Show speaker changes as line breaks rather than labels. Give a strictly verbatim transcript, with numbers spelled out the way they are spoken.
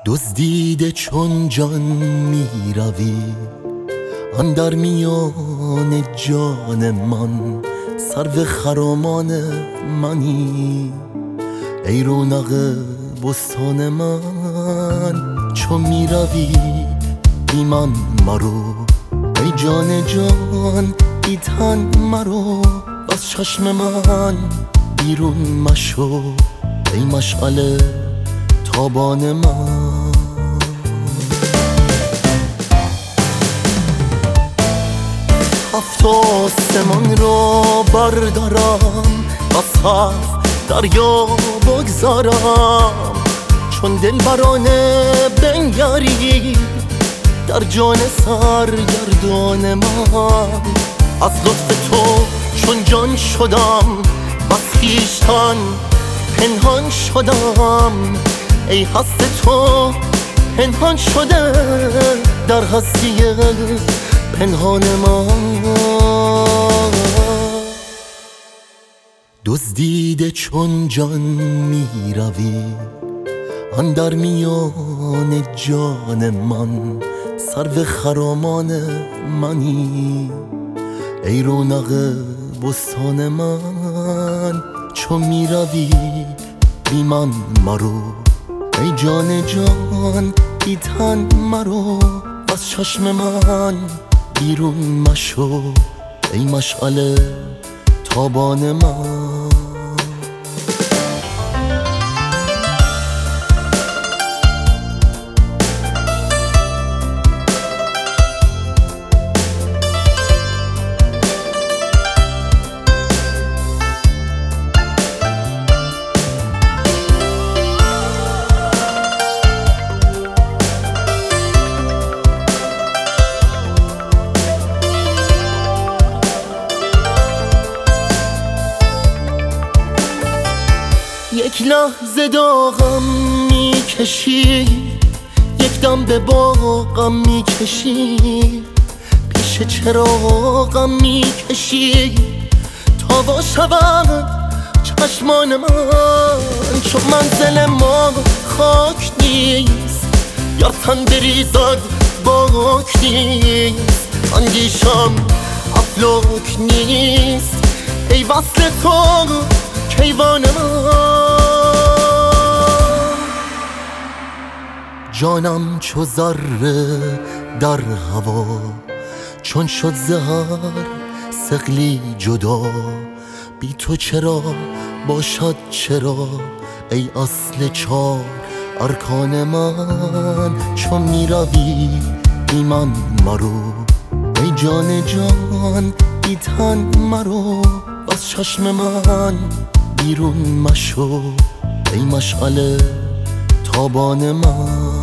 دزدیده چون جان می روی اندر میان جان من، سرو خرامان منی ای رونق بستان من. چون می روی بی من مرو ای جان جان، بی تن مرو و از چشم من بیرون مشو ای مشعل تابان من. هفت آسمان را بردارم و هفت دریا بگذارم، چون دلبرانه بنگری در جان سرگردان من. از لطف تو چون جان شدم و از خویشتن پنهان شدم، ای هست تو پنهان شده در هستی پنهان من. دزدیده چون جان می روی اندر میان جان من، سرو خرامان منی ای رونق بستان من. چون می روی بی من مرو ای جان جان، بی تن مرو و از چشم من بیرون مشو ای مشعل تابان من. یک لحظه داغم میکشی، یک دم به باغم میکشی، پیش چراغم میکشی تا وا شود چشمان من. چون منزل ما خاک نیست یا تن بریزد باک نیست، اندیشم افلاک نیست ای وصل تو کیوان من. جانم چو ذره در هوا، چون شد زهر ثقلی جدا، بی تو چرا باشد چرا ای اصل چار ارکان من. چون می روی بی من مرو ای جان جان، بی تن مرو و از چشم من بیرون مشو ای مشعل تابان من.